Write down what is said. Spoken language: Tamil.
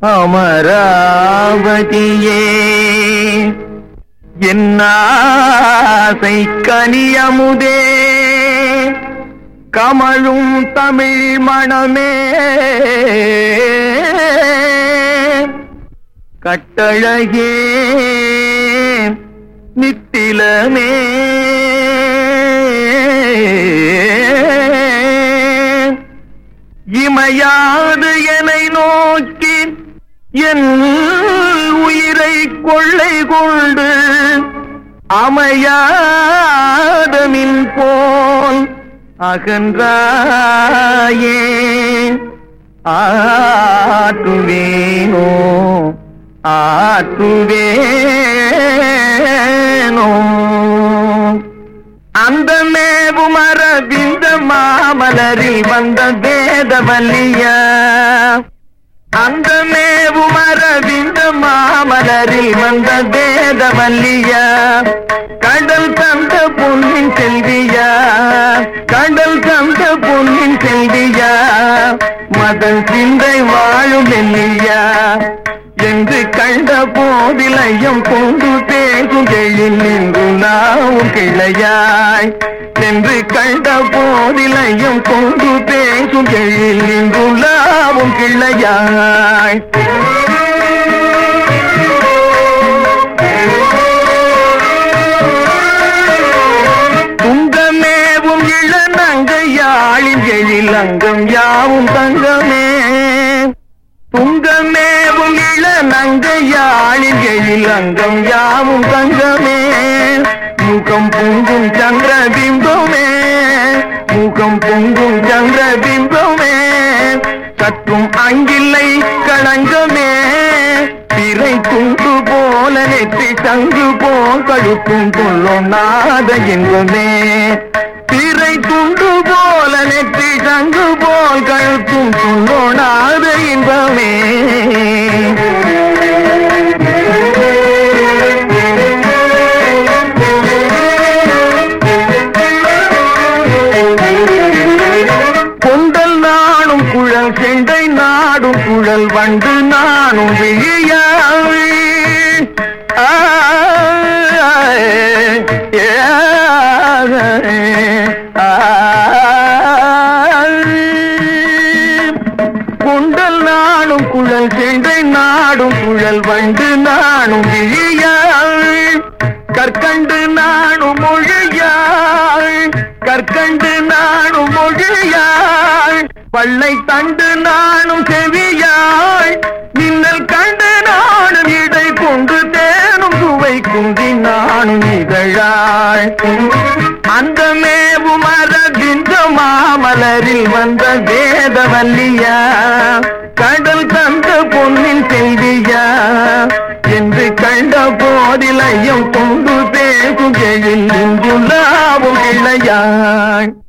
அமராவதியே என்னாசை கனியமுதே கமழும் தமிழ் மணமே கட்டழகே நித்திலமே இமையாது என்னை நோக்கி என் உயிரை கொள்ளை கொண்டு அமையாத மின் போல் அகன்றாயே ஆற்றுவேனோ ஆற்றுவேனோ அந்த மேவும் அரவிந்த மாமலரில் வந்த வேதவல்லியா அந்த மேவும் அரவிந்த மாமலரில் வந்த வேதவல்லியா கடல் தந்த பொன்னின் செல்வியா கடல் தந்த பொன்னின் செல்வியா மதன் சிந்தை வாழும் வெள்ளியா என்று கண்ட போதிலையும் கொண்டு பேசும் எழில் நின்று நாவும் கிளையாய் என்று கண்ட போதிலையும் கொண்டு பேசும் எழில் நின்று நாவும் கிளையாய் துங்கமேவும் இளநங்கையாளின் எழில் அங்கம் யாவும் தங்கமே துங்கமேவும் இளநங்கையாளின் எழில் அங்கம் யாவும் தங்கமே முகம் பொங்கும் சந்திரபிம்பமே முகம் பொங்கும் சந்திரபிம்பமே சற்றும் அங்கில்லை களங்கமே திரை துண்டு போல நெற்றி சங்கு போல் கழுத்தும் துள்ளும் நாத இன்பமே திரை துண்டு போல நெற்றி சங்கு போல் கழுத்தும் துள்ளும் நாத இன்பமே கொண்டல் நானும் குழல் செண்டை நாடும் குழல் வண்டு நானும் விழியாவி கொண்டல் நானும் குழல் செண்டை நாடும் குழல் வண்டு நானும் விழியாவி கற்கண்டு நானும் மொழியாய் கற்கண்டு நானும் மொழியாய் பள்ளை தண்டு நானும் செவியாய் மின்னல் கண்டு நானும் இடை கொண்டு தேனும் சுவை குந்தி நானும் இதழாய் அந்த மேவும் அரவிந்த மாமலரில் வந்த வேதவல்லியா கடல் தந்த பொன்னின் செல்வியா என்று கண்ட போதிலையும் கொண்டு பேசும் எழில் நின்றுள்ளாவும் இளையாய்